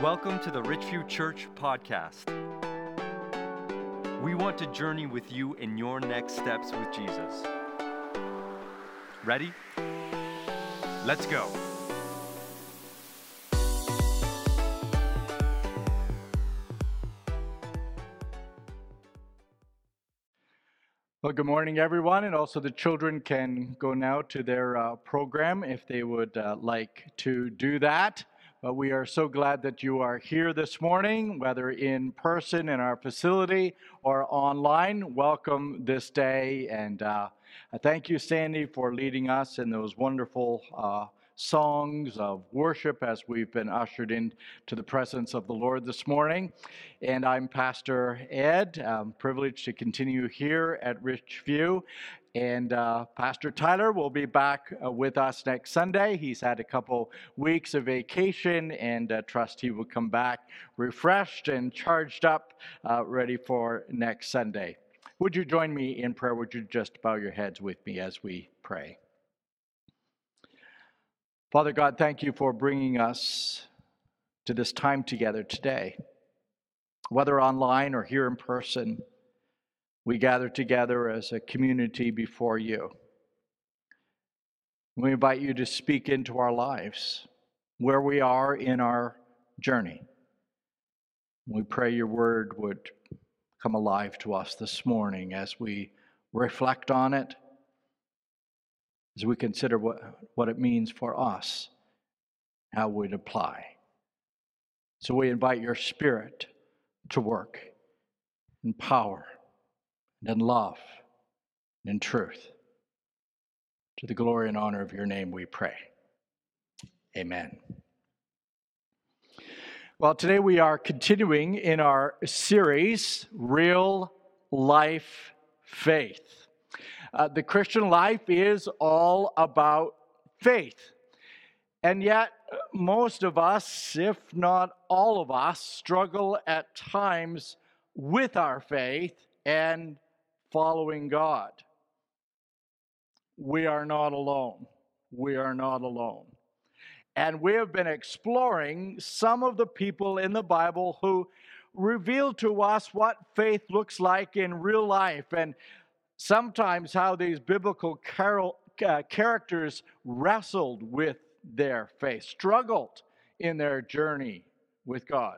Welcome to the Richview Church podcast. We want to journey with you in your next steps with Jesus. Ready? Let's go. Well, good morning, everyone, and also the children can go now to their program if they would like to do that. But we are so glad that you are here this morning, whether in person in our facility or online. Welcome this day, and I thank you, Sandy, for leading us in those wonderful songs of worship as we've been ushered into the presence of the Lord this morning. And I'm Pastor Ed. I'm privileged to continue here at Richview. And Pastor Tyler will be back with us next Sunday. He's had a couple weeks of vacation, and trust he will come back refreshed and charged up, ready for next Sunday. Would you join me in prayer? Would you just bow your heads with me as we pray? Father God, thank you for bringing us to this time together today. Whether online or here in person, we gather together as a community before you. We invite you to speak into our lives, where we are in our journey. We pray your word would come alive to us this morning as we reflect on it, as we consider what it means for us, how we'd apply. So we invite your Spirit to work in power and in love and in truth. To the glory and honor of your name we pray. Amen. Well, today we are continuing in our series, Real Life Faith. The Christian life is all about faith. And yet, most of us, if not all of us, struggle at times with our faith and following God. We are not alone. We are not alone. And we have been exploring some of the people in the Bible who reveal to us what faith looks like in real life, and sometimes how these biblical characters wrestled with their faith, struggled in their journey with God.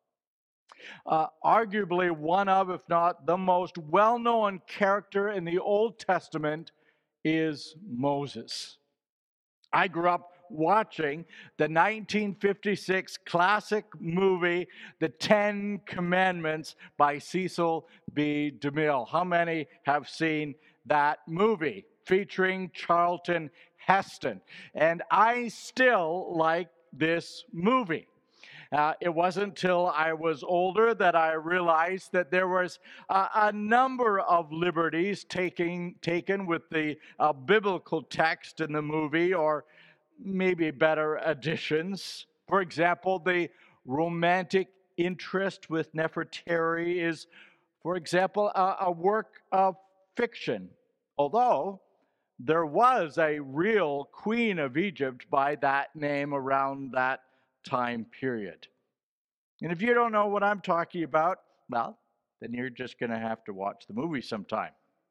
Arguably one of, if not the most well-known character in the Old Testament is Moses. I grew up watching the 1956 classic movie, The Ten Commandments by Cecil B. DeMille. How many have seen that movie featuring Charlton Heston? And I still like this movie. It wasn't until I was older that I realized that there was a number of liberties taken with the biblical text in the movie, or maybe better additions. For example, the romantic interest with Nefertari is, for example, a work of fiction, although there was a real queen of Egypt by that name around that time period. And if you don't know what I'm talking about, well, then you're just going to have to watch the movie sometime.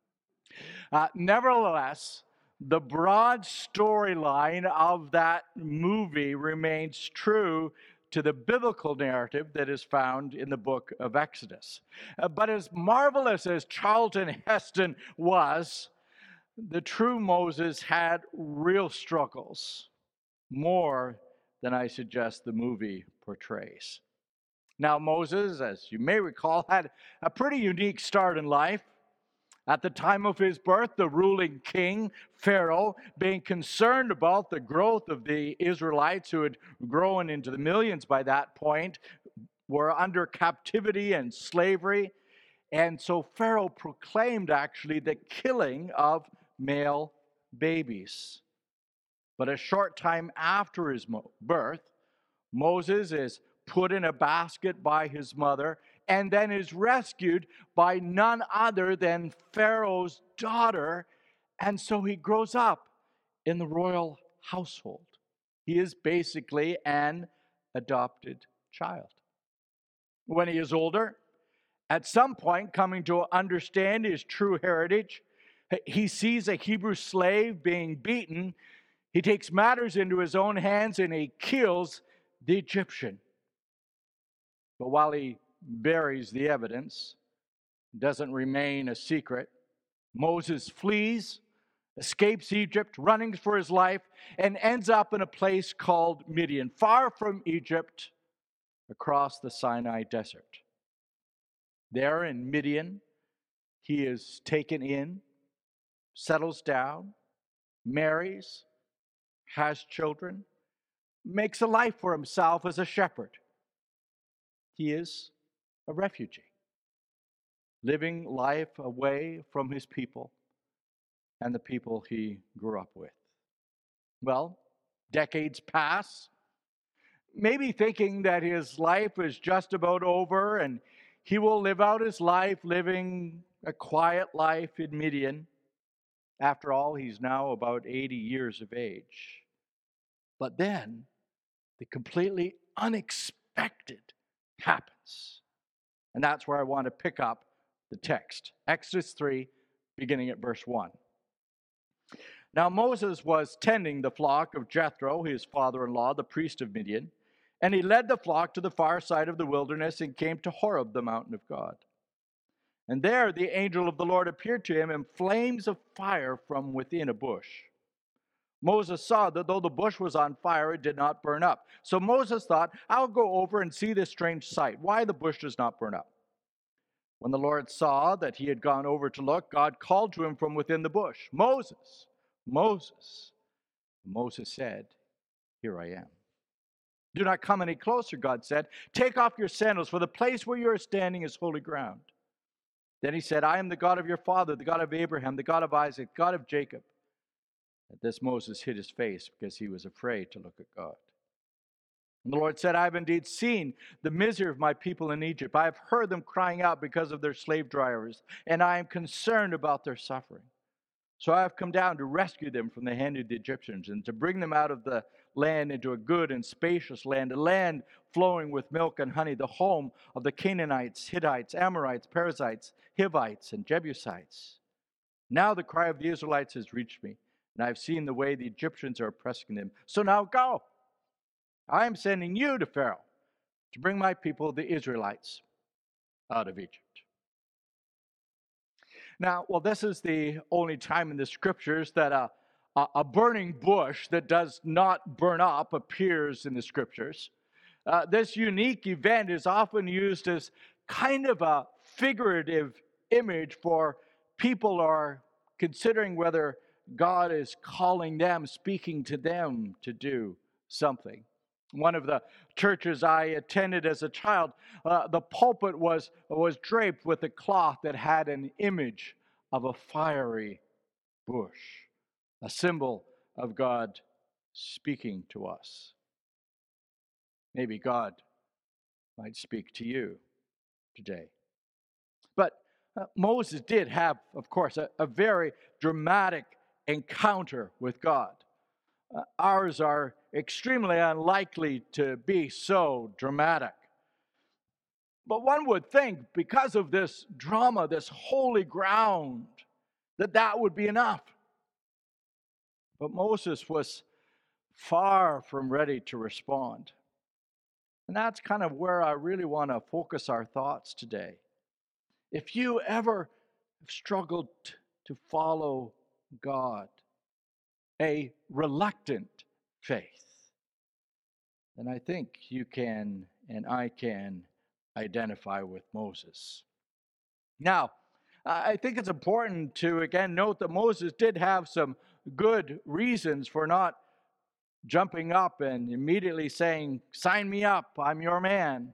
Nevertheless, the broad storyline of that movie remains true to the biblical narrative that is found in the book of Exodus. But as marvelous as Charlton Heston was, the true Moses had real struggles, more than I suggest the movie portrays. Now, Moses, as you may recall, had a pretty unique start in life. At the time of his birth, the ruling king, Pharaoh, being concerned about the growth of the Israelites, who had grown into the millions by that point, were under captivity and slavery. And so Pharaoh proclaimed actually the killing of male babies. But a short time after his birth, Moses is put in a basket by his mother and then is rescued by none other than Pharaoh's daughter. And so he grows up in the royal household. He is basically an adopted child. When he is older, at some point coming to understand his true heritage, he sees a Hebrew slave being beaten. He takes matters into his own hands and he kills the Egyptian. But while he buries the evidence, it doesn't remain a secret. Moses flees, escapes Egypt, running for his life, and ends up in a place called Midian, far from Egypt, across the Sinai desert. There in Midian, he is taken in, settles down, marries, has children, makes a life for himself as a shepherd. He is a refugee, living life away from his people and the people he grew up with. Well, decades pass, maybe thinking that his life is just about over and he will live out his life living a quiet life in Midian. After all, he's now about 80 years of age. But then the completely unexpected happens. And that's where I want to pick up the text. Exodus 3, beginning at verse 1. Now Moses was tending the flock of Jethro, his father-in-law, the priest of Midian, and he led the flock to the far side of the wilderness and came to Horeb, the mountain of God. And there the angel of the Lord appeared to him in flames of fire from within a bush. Moses saw that though the bush was on fire, it did not burn up. So Moses thought, I'll go over and see this strange sight, why the bush does not burn up. When the Lord saw that he had gone over to look, God called to him from within the bush, Moses, Moses. Moses said, Here I am. Do not come any closer, God said. Take off your sandals, for the place where you are standing is holy ground. Then he said, I am the God of your father, the God of Abraham, the God of Isaac, God of Jacob. At this Moses hid his face because he was afraid to look at God. And the Lord said, I have indeed seen the misery of my people in Egypt. I have heard them crying out because of their slave drivers, and I am concerned about their suffering. So I have come down to rescue them from the hand of the Egyptians and to bring them out of the land into a good and spacious land, a land flowing with milk and honey, the home of the Canaanites, Hittites, Amorites, Perizzites, Hivites, and Jebusites. Now the cry of the Israelites has reached me, and I have seen the way the Egyptians are oppressing them. So now go. I am sending you to Pharaoh to bring my people, the Israelites, out of Egypt. Now, well, this is the only time in the scriptures that a burning bush that does not burn up appears in the scriptures. This unique event is often used as kind of a figurative image for people are considering whether God is calling them, speaking to them to do something. One of the churches I attended as a child, the pulpit was draped with a cloth that had an image of a fiery bush, a symbol of God speaking to us. Maybe God might speak to you today. But Moses did have, of course, a very dramatic encounter with God. Ours are extremely unlikely to be so dramatic. But one would think, because of this drama, this holy ground, that would be enough. But Moses was far from ready to respond. And that's kind of where I really want to focus our thoughts today. If you ever have struggled to follow God, a reluctant faith, then I think you can and I can identify with Moses. Now, I think it's important to again note that Moses did have some good reasons for not jumping up and immediately saying, "Sign me up, I'm your man."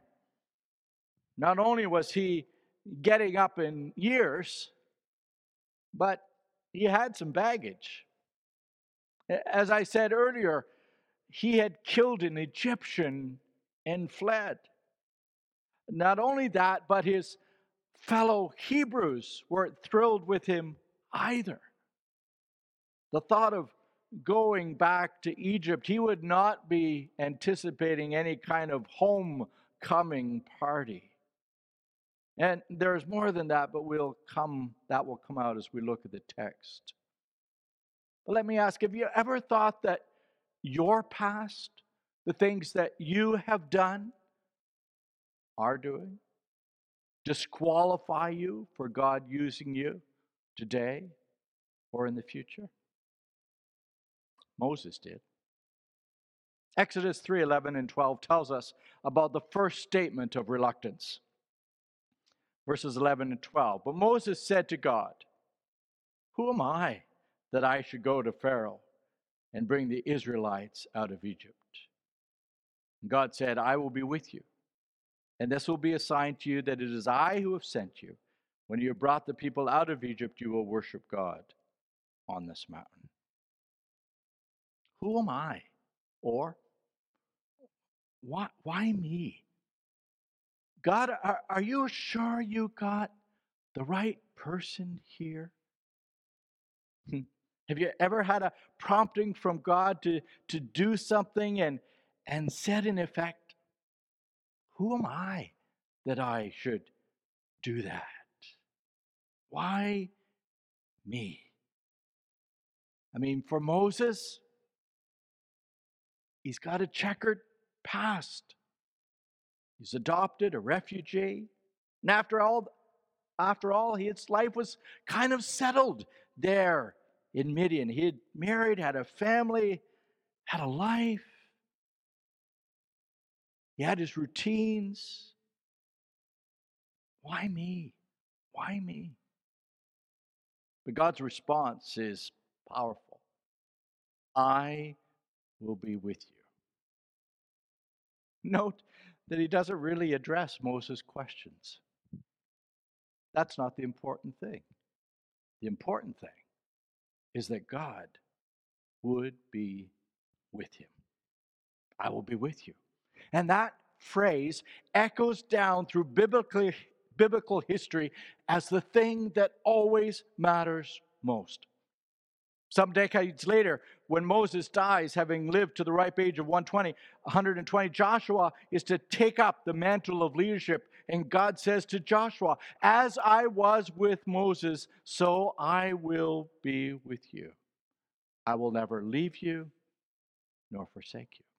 Not only was he getting up in years, but he had some baggage. As I said earlier, he had killed an Egyptian and fled. Not only that, but his fellow Hebrews weren't thrilled with him either. The thought of going back to Egypt, he would not be anticipating any kind of home coming party. And there's more than that, but that will come out as we look at the text. But let me ask, have you ever thought that your past, the things that you have done, are doing, disqualify you for God using you today or in the future? Moses did. Exodus 3:11 and 12 tells us about the first statement of reluctance. Verses 11 and 12. But Moses said to God, "Who am I that I should go to Pharaoh and bring the Israelites out of Egypt?" And God said, "I will be with you, and this will be a sign to you that it is I who have sent you. When you have brought the people out of Egypt, you will worship God on this mountain." Who am I? Or, why me? God, are you sure you got the right person here? Have you ever had a prompting from God to do something and said in effect, who am I that I should do that? Why me? I mean, for Moses, he's got a checkered past. He's adopted, a refugee. And after all, his life was kind of settled there in Midian. He had married, had a family, had a life. He had his routines. Why me? Why me? But God's response is powerful. I will be with you. Note that he doesn't really address Moses' questions. That's not the important thing. The important thing is that God would be with him. I will be with you. And that phrase echoes down through biblical history as the thing that always matters most. Some decades later, when Moses dies, having lived to the ripe age of 120, Joshua is to take up the mantle of leadership. And God says to Joshua, "As I was with Moses, so I will be with you. I will never leave you nor forsake you."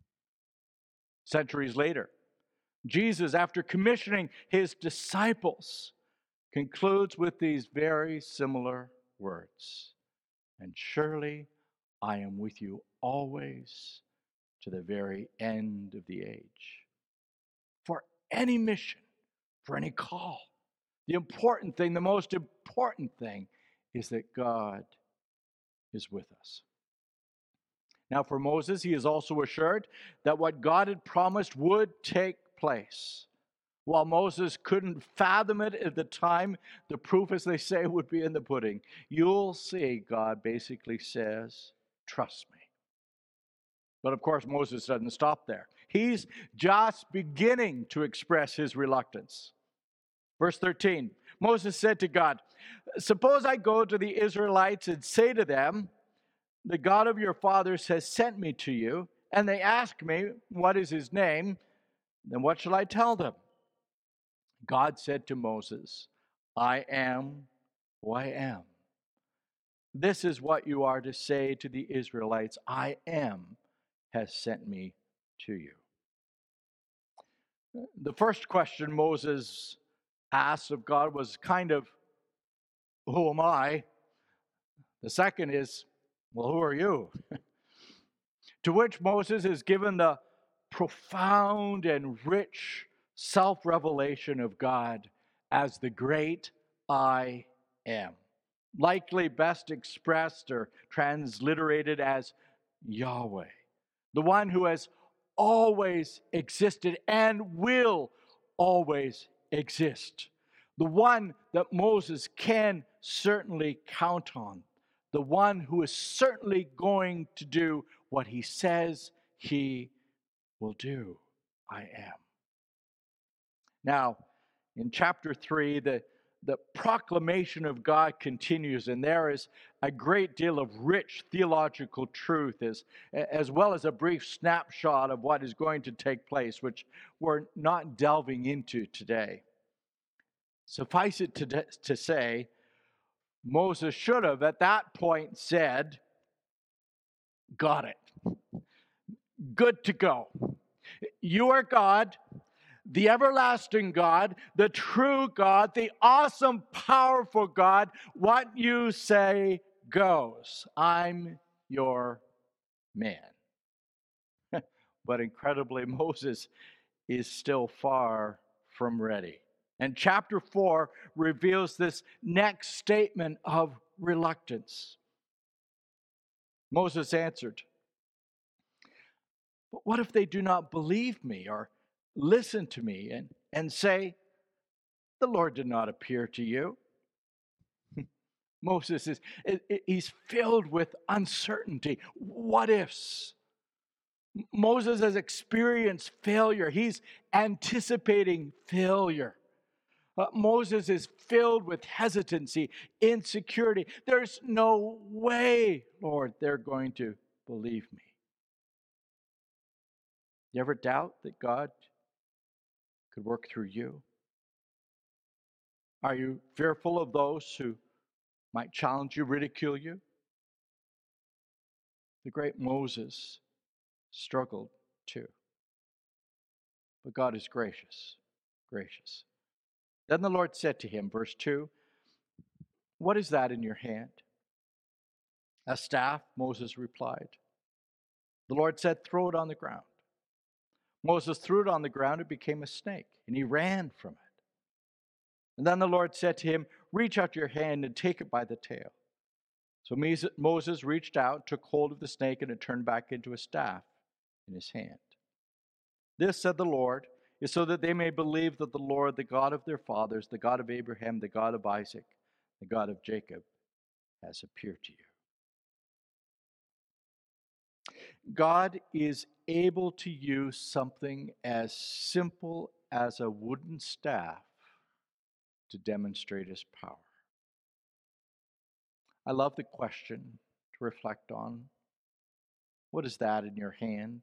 Centuries later, Jesus, after commissioning his disciples, concludes with these very similar words. "And surely I am with you always to the very end of the age." For any mission, for any call, the most important thing is that God is with us. Now, for Moses, he is also assured that what God had promised would take place. While Moses couldn't fathom it at the time, the proof, as they say, would be in the pudding. You'll see, God basically says, trust me. But of course, Moses doesn't stop there. He's just beginning to express his reluctance. Verse 13, Moses said to God, "Suppose I go to the Israelites and say to them, 'The God of your fathers has sent me to you,' and they ask me, 'What is his name?' then what shall I tell them?" God said to Moses, "I am who I am." This is what you are to say to the Israelites, "I am has sent me to you." The first question Moses asked of God was kind of, "Who am I?" The second is, "Well, who are you?" To which Moses is given the profound and rich self-revelation of God as the great I am, likely best expressed or transliterated as Yahweh, the one who has always existed and will always exist, the one that Moses can certainly count on, the one who is certainly going to do what he says he will do. I am. Now, in chapter 3, the the proclamation of God continues, and there is a great deal of rich theological truth, as well as a brief snapshot of what is going to take place, which we're not delving into today. Suffice it to say, Moses should have at that point said, "Got it. Good to go. You are God, the everlasting God, the true God, the awesome, powerful God. What you say goes. I'm your man." But incredibly, Moses is still far from ready. And chapter 4 reveals this next statement of reluctance. Moses answered, "But what if they do not believe me or listen to me and say, 'The Lord did not appear to you'?" Moses he's filled with uncertainty. What ifs? Moses has experienced failure. He's anticipating failure. Moses is filled with hesitancy, insecurity. There's no way, Lord, they're going to believe me. You ever doubt that God could work through you? Are you fearful of those who might challenge you, ridicule you? The great Moses struggled too. But God is gracious, gracious. Then the Lord said to him, verse 2, "What is that in your hand?" "A staff," Moses replied. The Lord said, "Throw it on the ground." Moses threw it on the ground. It became a snake, and he ran from it. And then the Lord said to him, "Reach out your hand and take it by the tail." So Moses reached out, took hold of the snake, and it turned back into a staff in his hand. "This," said the Lord, "is so that they may believe that the Lord, the God of their fathers, the God of Abraham, the God of Isaac, the God of Jacob, has appeared to you." God is able to use something as simple as a wooden staff to demonstrate his power. I love the question to reflect on. What is that in your hand?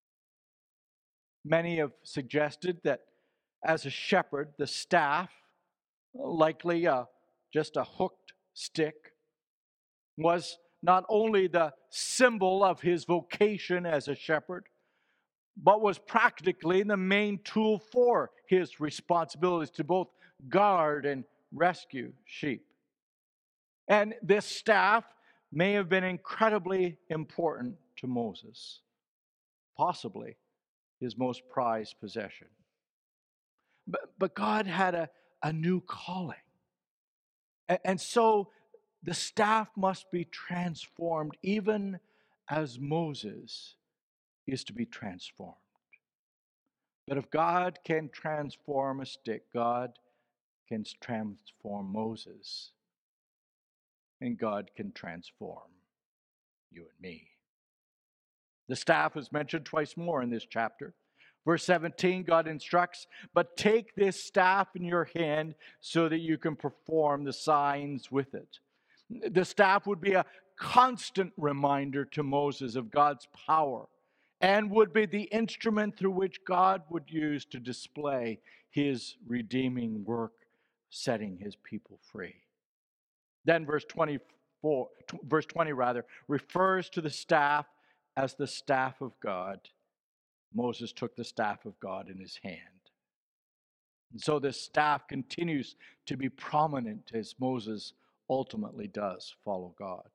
Many have suggested that as a shepherd, the staff, likely just a hooked stick, was not only the symbol of his vocation as a shepherd, but was practically the main tool for his responsibilities to both guard and rescue sheep. And this staff may have been incredibly important to Moses, possibly his most prized possession. But God had a new calling. And so the staff must be transformed, even as Moses is to be transformed. But if God can transform a stick, God can transform Moses, and God can transform you and me. The staff is mentioned twice more in this chapter. Verse 17, God instructs, "But take this staff in your hand so that you can perform the signs with it." The staff would be a constant reminder to Moses of God's power and would be the instrument through which God would use to display his redeeming work, setting his people free. Then verse 20 refers to the staff as the staff of God. Moses took the staff of God in his hand. And so this staff continues to be prominent as Moses ultimately does follow God.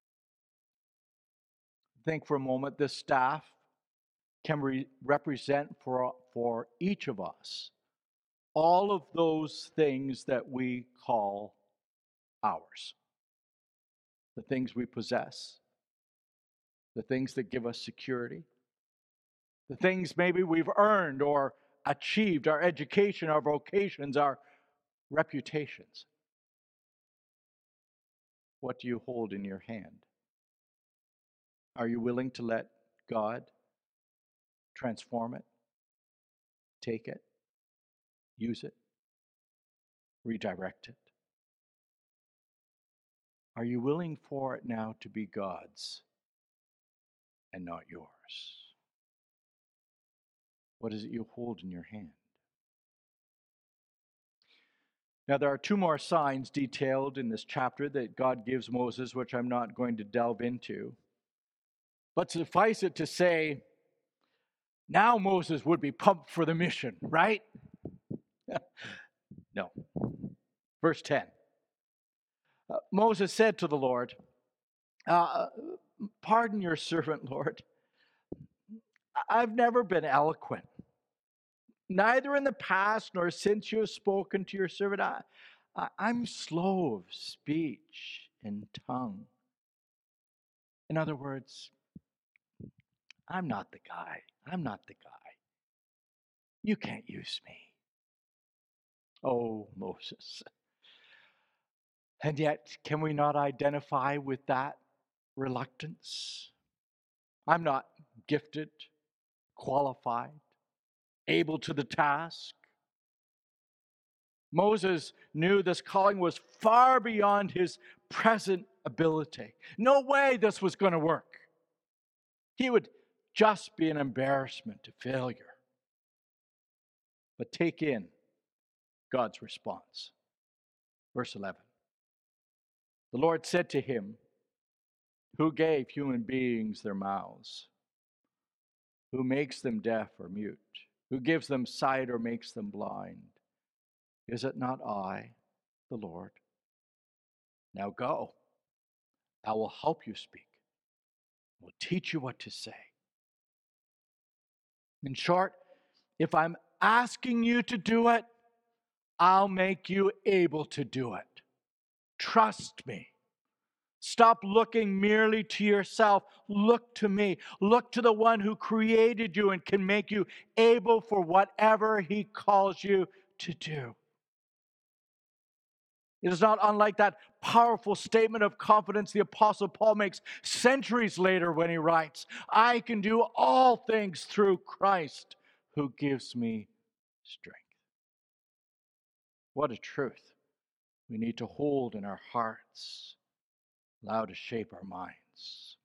Think for a moment, this staff can represent for each of us all of those things that we call ours. The things we possess, the things that give us security, the things maybe we've earned or achieved, our education, our vocations, our reputations. What do you hold in your hand? Are you willing to let God transform it, take it, use it, redirect it? Are you willing for it now to be God's and not yours? What is it you hold in your hand? Now, there are two more signs detailed in this chapter that God gives Moses, which I'm not going to delve into. But suffice it to say, now Moses would be pumped for the mission, right? No. Verse 10. Moses said to the Lord, pardon your servant, Lord. I've never been eloquent, neither in the past nor since you have spoken to your servant. I'm slow of speech and tongue. In other words, I'm not the guy. I'm not the guy. You can't use me. Oh, Moses. And yet, can we not identify with that reluctance? I'm not gifted, qualified, able to the task. Moses knew this calling was far beyond his present ability. No way this was going to work. He would just be an embarrassment to failure. But take in God's response. Verse 11. The Lord said to him, who gave human beings their mouths? Who makes them deaf or mute? Who gives them sight or makes them blind? Is it not I, the Lord? Now go. I will help you speak. I will teach you what to say. In short, if I'm asking you to do it, I'll make you able to do it. Trust me. Stop looking merely to yourself. Look to me. Look to the one who created you and can make you able for whatever he calls you to do. It is not unlike that powerful statement of confidence the Apostle Paul makes centuries later when he writes, I can do all things through Christ who gives me strength. What a truth we need to hold in our hearts, allow to shape our minds.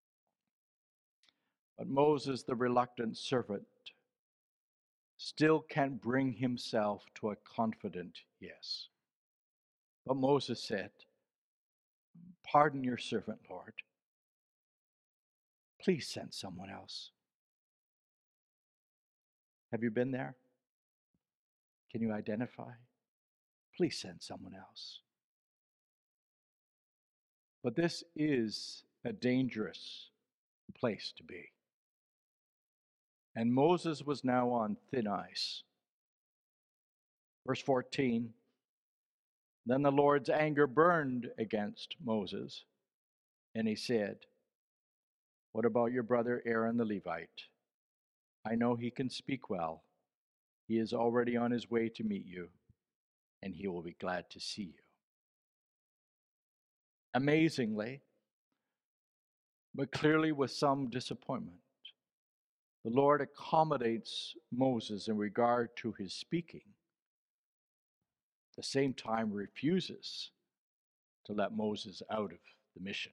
But Moses, the reluctant servant, still can't bring himself to a confident yes. But Moses said, pardon your servant, Lord. Please send someone else. Have you been there? Can you identify? Please send someone else. But this is a dangerous place to be. And Moses was now on thin ice. Verse 14, then the Lord's anger burned against Moses, and he said, what about your brother Aaron the Levite? I know he can speak well. He is already on his way to meet you, and he will be glad to see you. Amazingly, but clearly with some disappointment, the Lord accommodates Moses in regard to his speaking, at the same time refuses to let Moses out of the mission.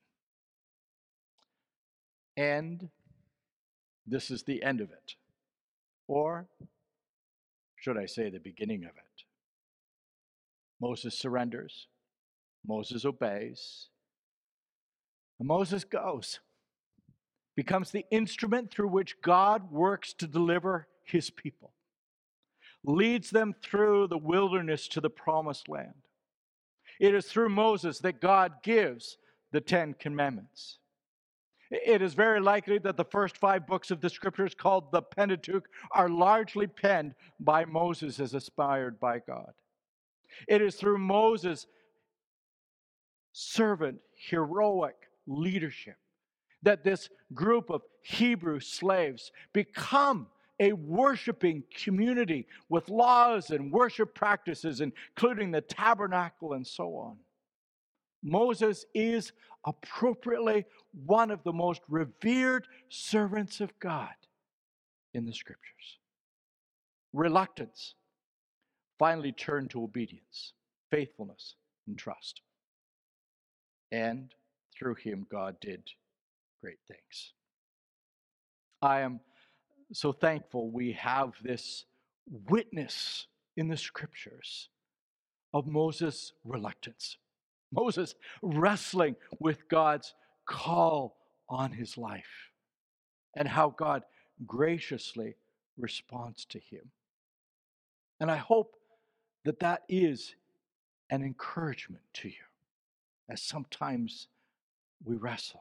And this is the end of it. Or should I say the beginning of it? Moses surrenders. Moses obeys. And Moses goes. Becomes the instrument through which God works to deliver his people. Leads them through the wilderness to the promised land. It is through Moses that God gives the Ten Commandments. It is very likely that the first 5 books of the scriptures, called the Pentateuch, are largely penned by Moses as inspired by God. It is through Moses' servant, heroic leadership that this group of Hebrew slaves become a worshiping community with laws and worship practices, including the tabernacle and so on. Moses is appropriately one of the most revered servants of God in the scriptures. Reluctance finally turned to obedience, faithfulness, and trust. and through him God did great things. I am so thankful we have this witness in the scriptures of Moses' reluctance, Moses wrestling with God's call on his life, and how God graciously responds to him. And I hope that that is an encouragement to you, as sometimes we wrestle.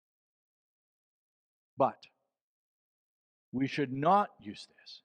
But we should not use this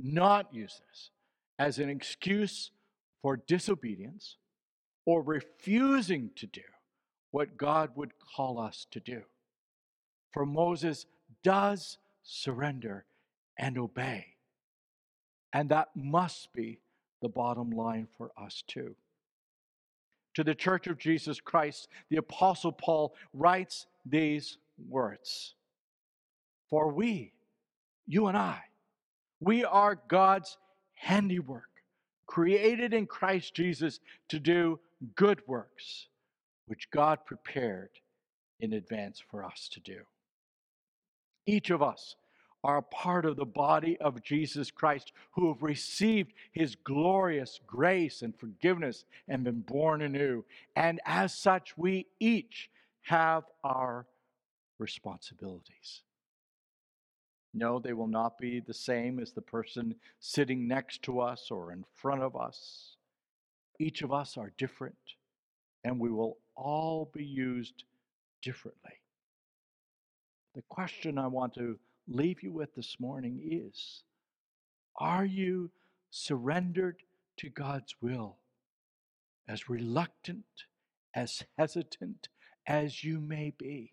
as an excuse for disobedience or refusing to do what God would call us to do. For Moses does surrender and obey. And that must be the bottom line for us too. To the Church of Jesus Christ, the Apostle Paul writes these words. For we, you and I, we are God's handiwork, created in Christ Jesus to do good works, which God prepared in advance for us to do. Each of us are a part of the body of Jesus Christ who have received his glorious grace and forgiveness and been born anew. And as such, we each have our responsibilities. No, they will not be the same as the person sitting next to us or in front of us. Each of us are different, and we will all be used differently. The question I want to leave you with this morning is, are you surrendered to God's will, as reluctant, as hesitant as you may be?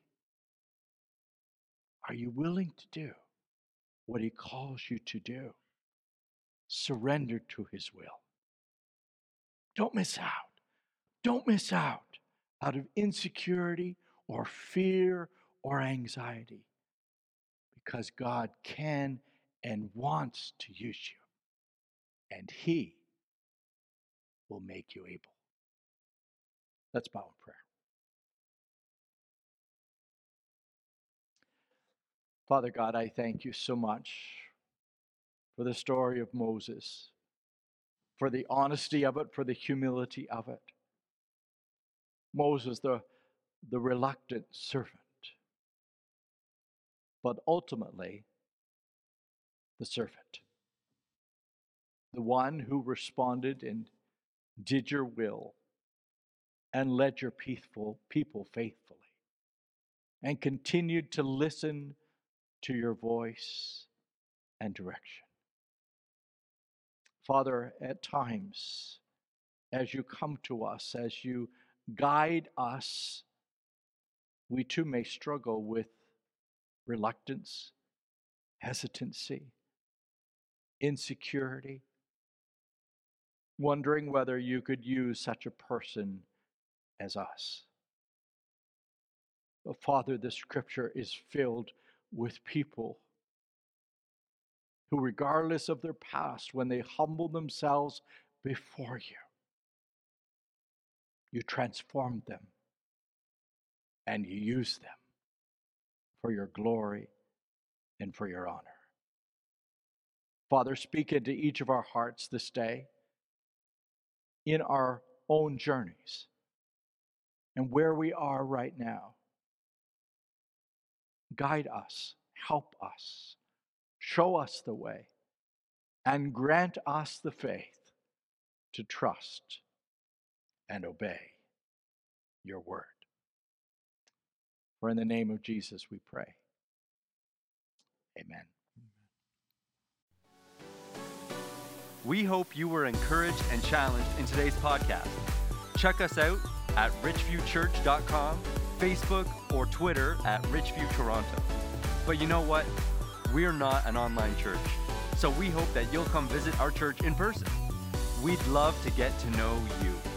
Are you willing to do what he calls you to do? Surrender to his will. Don't miss out. Don't miss out of insecurity or fear or anxiety, because God can and wants to use you, and he will make you able. Let's bow in prayer. Father God, I thank you so much for the story of Moses, for the honesty of it, for the humility of it. Moses, the reluctant servant, but ultimately the servant, the one who responded and did your will and led your people faithfully and continued to listen to your voice and direction. Father, at times, as you come to us, as you guide us, we too may struggle with reluctance, hesitancy, insecurity, wondering whether you could use such a person as us. But Father, the scripture is filled with people who, regardless of their past, when they humble themselves before you, you transformed them and you use them for your glory and for your honor. Father, speak into each of our hearts this day in our own journeys and where we are right now. Guide us, help us, show us the way, and grant us the faith to trust and obey your word. For in the name of Jesus we pray. Amen. We hope you were encouraged and challenged in today's podcast. Check us out at richviewchurch.com, Facebook, or Twitter at Richview Toronto. But you know what? We're not an online church, so we hope that you'll come visit our church in person. We'd love to get to know you.